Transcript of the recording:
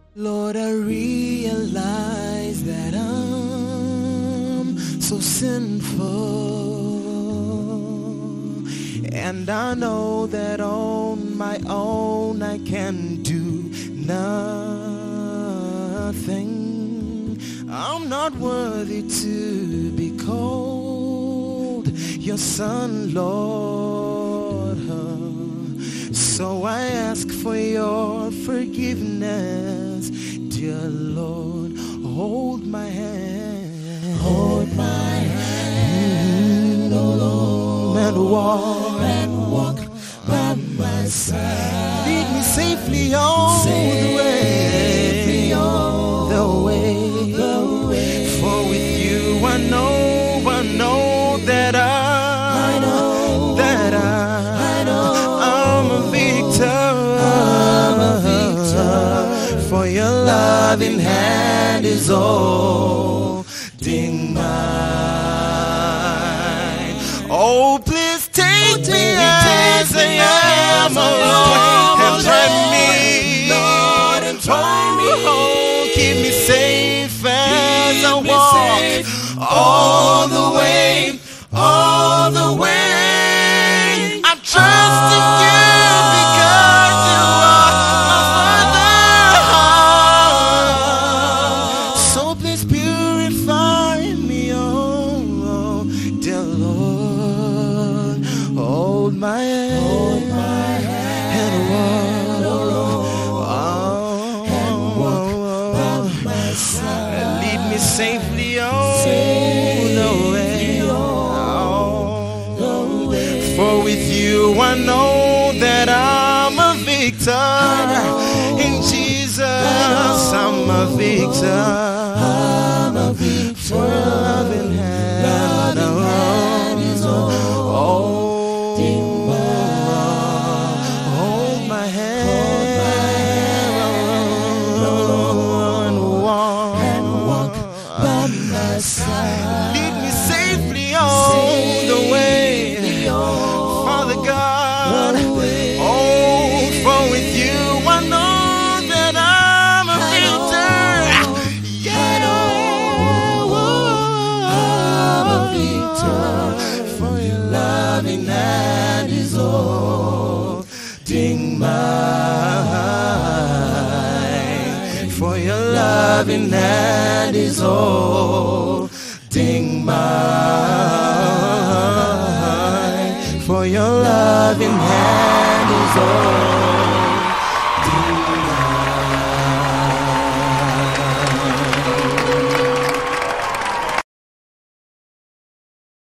Lord, I realize that I'm so sinful, and I know that on my own I can do nothing. I'm not worthy to be called your son, Lord. So I ask for your forgiveness, dear Lord. Hold my hand, hold my hand, oh Lord, and walk by my side. Lead me safely on the way. For with you I know that I'm a victor. For your loving hand is holding mine. Oh, please take me as I am, oh Lord, and try me. Oh, keep me safe as I walk all the way. I'm trusting you because you are my Father. So please purify me, oh dear Lord. Hold my hand, and walk by my side. And lead me safely on the way. For with you I know that I'm a victor. In Jesus I'm a victor. For your loving hand is holding hold my hand and walk by my side. Lead me safely on the way. Father God, oh, for with you I know that I'm a victor. Yeah, I'm a victor. For your loving hand is holding mine. For your loving hand is holding mine. For your loving hand is all.